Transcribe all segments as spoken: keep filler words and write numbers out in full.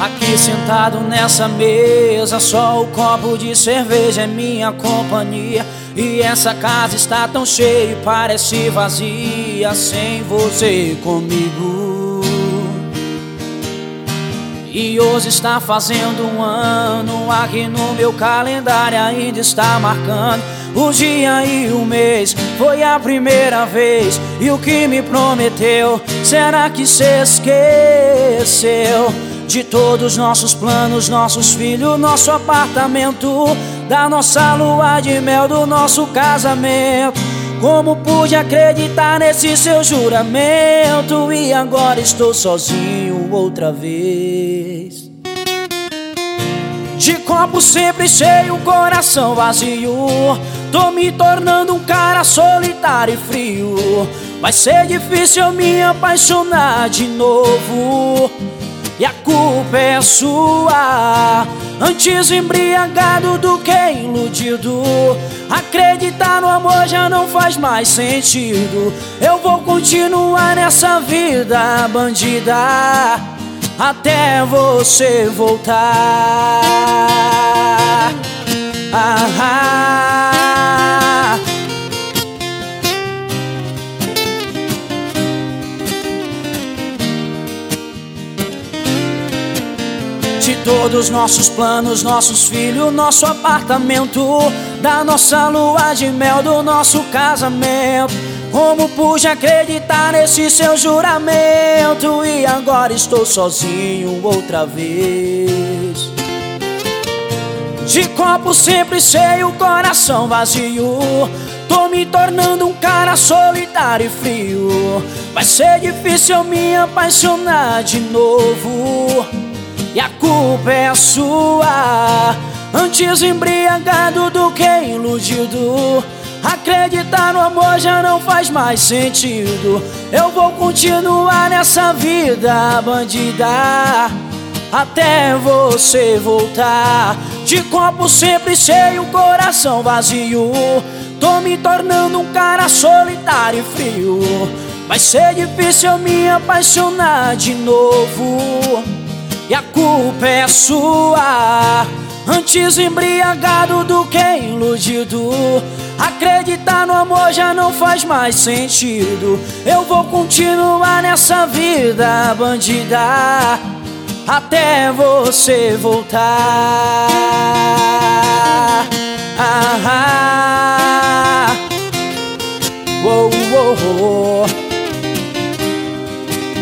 Aqui sentado nessa mesa, só o copo de cerveja é minha companhia. E essa casa está tão cheia e parece vazia sem você comigo. E hoje está fazendo um ano, aqui no meu calendário ainda está marcando o dia e o mês. Foi a primeira vez, e o que me prometeu, será que cê esqueceu? De todos nossos planos, nossos filhos, nosso apartamento, da nossa lua de mel, do nosso casamento. Como pude acreditar nesse seu juramento? E agora estou sozinho outra vez. De copo sempre cheio, coração vazio, tô me tornando um cara solitário e frio. Vai ser difícil eu me apaixonar de novo, e a culpa é sua. Antes embriagado do que iludido, acreditar no amor já não faz mais sentido. Eu vou continuar nessa vida bandida até você voltar. Ah, ah. De todos nossos planos, nossos filhos, nosso apartamento, da nossa lua de mel, do nosso casamento. Como pude acreditar nesse seu juramento? E agora estou sozinho outra vez. De copo sempre cheio, coração vazio, tô me tornando um cara solitário e frio. Vai ser difícil eu me apaixonar de novo, e a culpa é sua. Antes embriagado do que iludido, acreditar no amor já não faz mais sentido. Eu vou continuar nessa vida bandida até você voltar. De copo sempre cheio, coração vazio, tô me tornando um cara solitário e frio. Vai ser difícil eu me apaixonar de novo, e a culpa é sua. Antes embriagado do que iludido, acreditar no amor já não faz mais sentido. Eu vou continuar nessa vida bandida até você voltar. Ah, ah. Uou, uou, uou.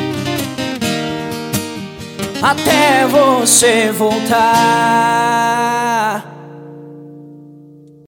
Até você voltar.